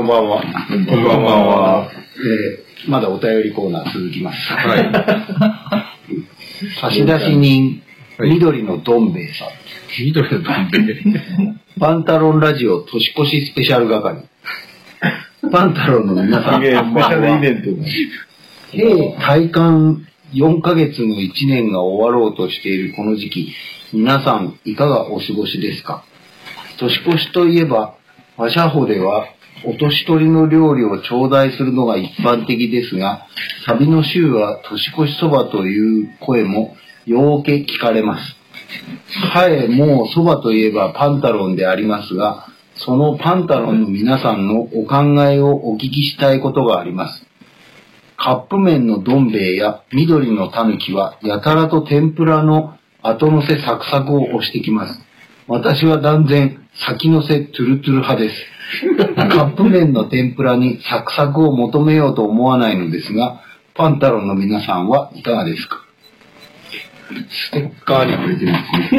んばんは。 こんばんは。まだお便りコーナー続きます。 はい。 差出人、緑のどん兵衛さん。 緑のどん兵衛。 パンタロンラジオ年越しスペシャル係。パンタロンの皆さん。 スペシャルイベント。 体感4ヶ月の1年が終わろうとしているこの時期、皆さんいかがお過ごしですか？年越しといえば、和社保ではお年取りの料理を頂戴するのが一般的ですが、サビの週は年越しそばという声もようけ聞かれます。はい、もうそばといえばパンタロンでありますが、そのパンタロンの皆さんのお考えをお聞きしたいことがあります。カップ麺のどん兵衛や緑のたぬきはやたらと天ぷらの後乗せサクサクを押してきます。私は断然先乗せトゥルトゥル派です。カップ麺の天ぷらにサクサクを求めようと思わないのですが、パンタロンの皆さんはいかがですか？ステッカーにくれてるんですね。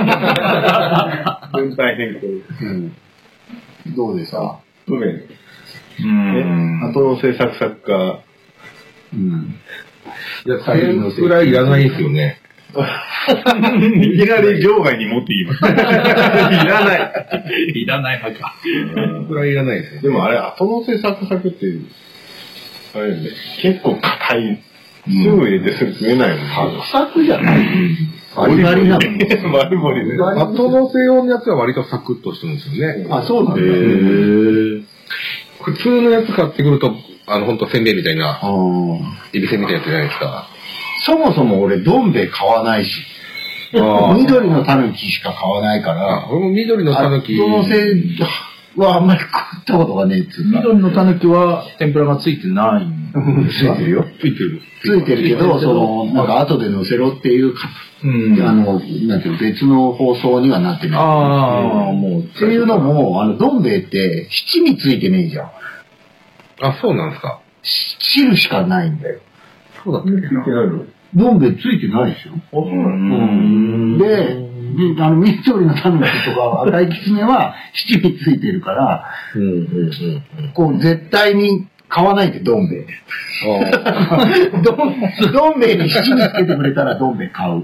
分配変更。 どうですか？ カップ麺。後乗せサクサクか。 いや、 天ぷらいらないですよね。いきなり場外に持っていきます。いらない。 いらない派か。 天ぷらいらないですよ。でもあれ、後乗せサクサクって、あれね、結構硬い。すぐ入れてすぐ食えないもん。 サクサクじゃない。バリバリなの。 バリバリね。 後乗せ用のやつは割とサクッとしてるんですよね。 あ、そうなんだ。 普通のやつ買ってくると、ほんとせんべいみたいな、エビせんみたいなやつじゃないですか。 そもそも俺、どん兵衛買わないし、緑のたぬきしか買わないから、 俺も緑のたぬき。 後乗せはあんまり食ったことがねえっつうか。 緑のたぬきは天ぷらがついてないんついてるよ。 ついてる。 ついてるけど、なんか後で乗せろっていう、なんていうの、別の放送にはなってない。もう、っていうのも、どん兵衛って七味ついてねえじゃん。 あ、そうなんですか。 汁しかないんだよ。 そうだったっけな。 どん兵衛ついてないでしょ。 そうなんで、緑のたぬきとか赤いきつねは七味ついてるから、こう絶対に買わないで、どん兵衛。どん兵衛に七味つけてくれたらどん兵衛買う。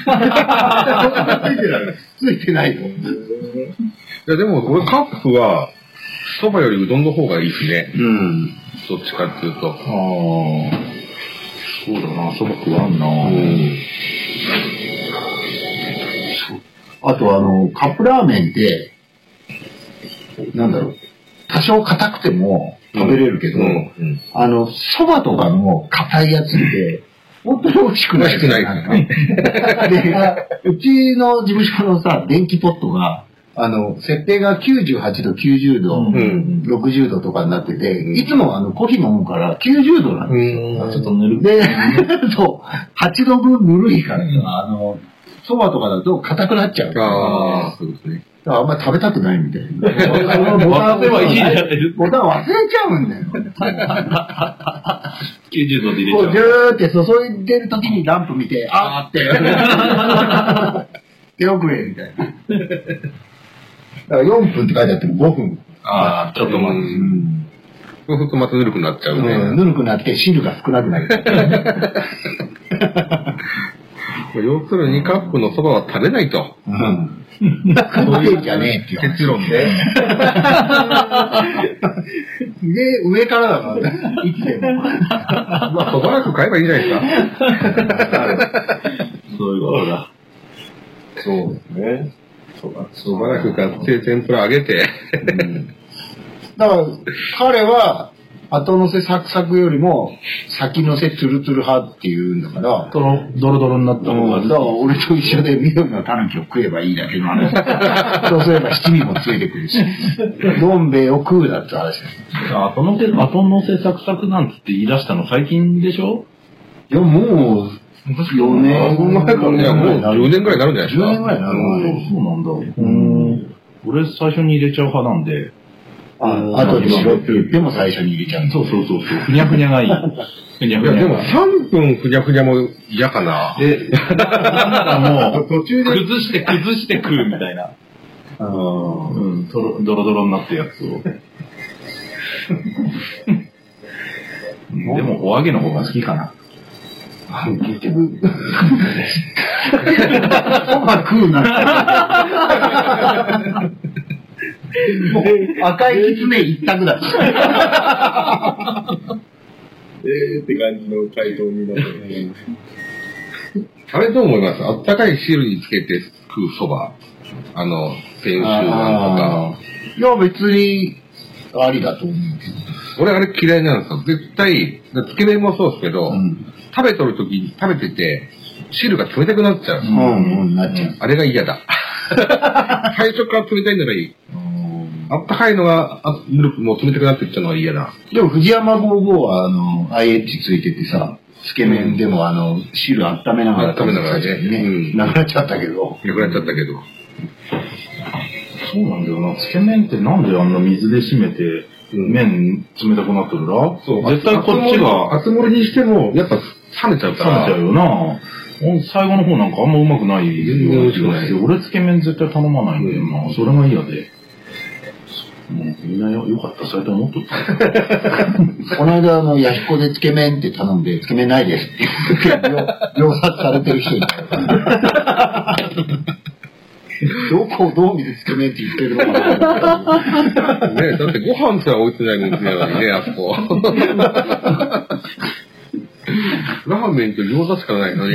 ついてないと。いや、でも俺カップは、そばよりうどんの方がいいですね。どっちかっていうと。 そうだな、そば食わんな。 あとカップラーメンって、なんだろう、多少硬くても食べれるけど、そばとかの硬いやつって、本当に美味しくない。 美味しくないで、うちの事務所のさ、電気ポットが、設定が98度、90度、60度とかになってて、いつもコーヒー飲むから90度なんですよ。 ちょっとぬるで、そう、8度分ぬるいからさ、そばとかだと硬くなっちゃう。 そうですね。 だからあんまり食べたくないみたいな。ボタン忘れちゃうんだよ。 90度で入れちゃう。 こう、ギューって注いでる時にランプ見て、あーって。手遅れみたいな。だから4分って書いてあっても5分。 ちょっと待って。 そうするとまたぬるくなっちゃうね。 ぬるくなって汁が少なくなる。 要するにカップのそばは食べないと。 そういうんじゃねえっていう結論で。 で、上からだからね。いつでも。 そばらく買えばいいんじゃないですか。 そういうことだ。 そうですね。 そばらく買って天ぷら揚げて。 だから、彼は、後乗せサクサクよりも、先乗せツルツル派っていうんだから、 ドロドロになった方が。 だから俺と一緒で緑のタヌキを食えばいいだけの話。そうすれば七味もついてくるし、どん兵衛を食うだって話です。 後乗せサクサクなんつって言い出したの最近でしょ？ いや、もう、4年前からいや、もう10年ぐらいになるんじゃないですか。 10年ぐらいになるそうなんだ。俺最初に入れちゃう派なんで。 後でしろって言っても最初に入れちゃう。 そう。ふにゃふにゃがいい。ふにゃふにゃ。 いや、でも3分ふにゃふにゃも嫌かな。 なんならもう、途中で崩して食うみたいな。ドロドロになったやつを。 でも、お揚げの方が好きかな。 結局、そば食うなって。もう赤いきつね一択だし。 って感じの回答になってる。 あれどう思います？あったかい汁につけて食うそば。天州なんとか。 いや、別に、ありだと思うけど。 俺あれ嫌いなんですよ。絶対、つけ麺もそうですけど、食べとるとき、食べてて、汁が冷たくなっちゃう。 なっちゃう。 あれが嫌だ。最初から冷たいならいい。あったかいのが、ぬるくもう冷たくなっていっちゃうのが嫌だ。 でも、藤山55は、IH ついててさ、つけ麺でも汁温めながら温めながらね。 なくなっちゃったけど。 なくなっちゃったけど。 そうなんだよな。つけ麺ってなんであんな水で締めて、麺冷たくなってるら？ そう。 絶対こっちが。 熱盛りにしても、やっぱ冷めちゃうから。 冷めちゃうよな。最後の方なんかあんまうまくないような気がして、俺つけ麺絶対頼まないんだよな。それが嫌で。もうみんなよかった、そうやって思っとった。 この間、ヤヒコでつけ麺って頼んで、つけ麺ないですって言って、秒殺されてる人いた。どこをどう見てつけ麺って言ってるのかな。 ねだってご飯すら置いてないもんね、あそこ。ラーメンと餃子しかないのに。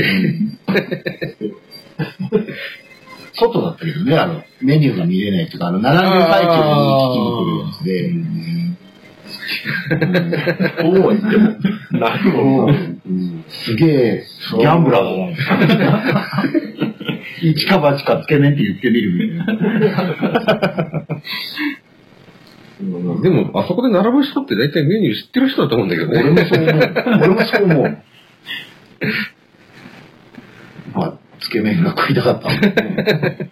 外だったけどね、メニューが見れないっていうか、並んでる最中に聞きに来るやつで。 そうは言っても、なるほど。 すげえ、ギャンブラーだ。一か八かつけ麺って言ってみるみたいな。 でも、あそこで並ぶ人って大体メニュー知ってる人だと思うんだけどね。 俺もそう思う。まあ、つけ麺が食いたかったんだね。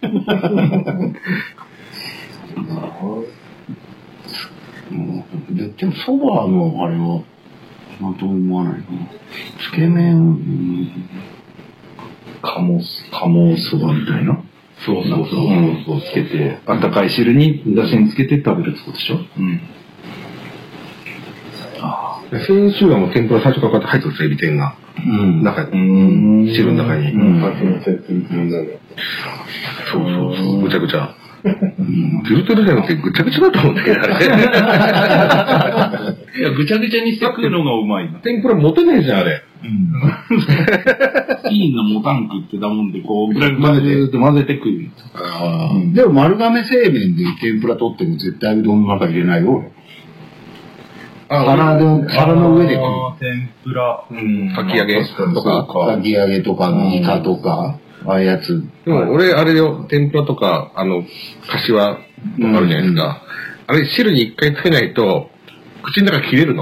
でも、そばのあれは、なんとも思わないかな。つけ麺、 鴨そばみたいな。 そう。 つけて、あったかい汁に、だしにつけて食べるってことでしょ？ 先週はもう天ぷら最初からこうやって入ってるんですよ、エビ天が。中に。汁の中に。そう。ぐちゃぐちゃ。トゥルトゥルじゃなくてぐちゃぐちゃだと思うんだけど、あれ。 いや、ぐちゃぐちゃにして食うのがうまいな。 天ぷら持てねえじゃん、あれ。 いいな、持たんくってだもんで、こう、ぐらぐらって混ぜて食う。 でも丸亀製麺で天ぷら取っても絶対うどんの中入れないよ。皿の上で食う。 天ぷら。 かき揚げとか。 かき揚げとか、イカとか、ああいうやつ。 でも俺、あれよ、天ぷらとか、かしわとかあるじゃないですか。あれ、汁に一回つけないと、口の中切れるの。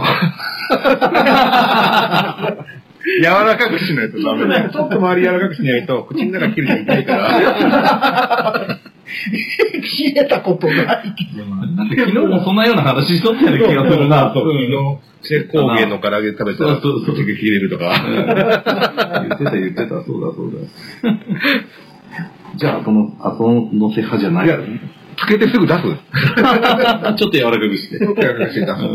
柔らかくしないとダメだよ。ちょっと周り柔らかくしないと、口の中切れて痛いから。 切れたことない。 なんか昨日もそんなような話しとったような気がするな。 昨日、工芸の唐揚げ食べたら、口が切れるとか。 言ってた、そうだ。じゃあ、後乗せ派じゃない。 いや、つけてすぐ出す。 ちょっと柔らかくして。 ちょっと柔らかくして出す。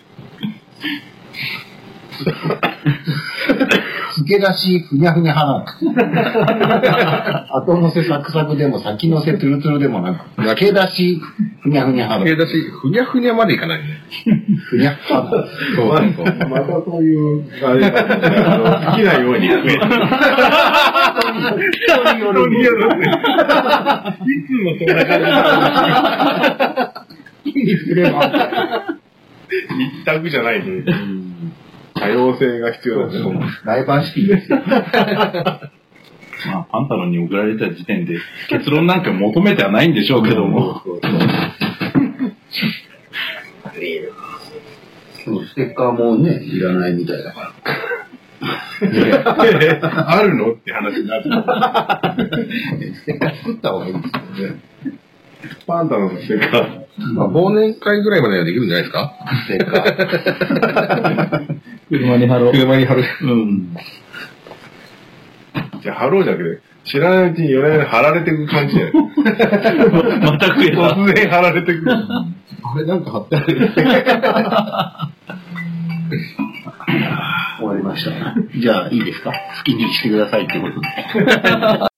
つけ出しふにゃふにゃ派なの。後乗せサクサクでも先乗せトゥルトゥルでもなく、つけ出しふにゃふにゃ派つけ出しふにゃふにゃまでいかないね。 ふにゃふ派だ。 そう。 またそういう、あれが、好きなように食える。人による。いつもそんな感じ。 にすれば。 一択じゃないね。多様性が必要だね。 ダイバーシティですよ。 まあ、パンタロンに送られた時点で結論なんか求めてはないんでしょうけども。 ステッカーもね、いらないみたいだから。 あるのって話になってステッカー作った方がいいですよね。 パンタのステッカー。 まあ、忘年会ぐらいまではできるんじゃないですか？ ステッカー。 車に貼ろう。 車に貼る。 うん。 じゃあ、貼ろうじゃなくて、 知らないうちに夜な夜な貼られていく感じだよ。 また食えた。 突然貼られてくる。 あれなんか貼ってある。 終わりました。じゃあいいですか？好きにしてくださいってことで。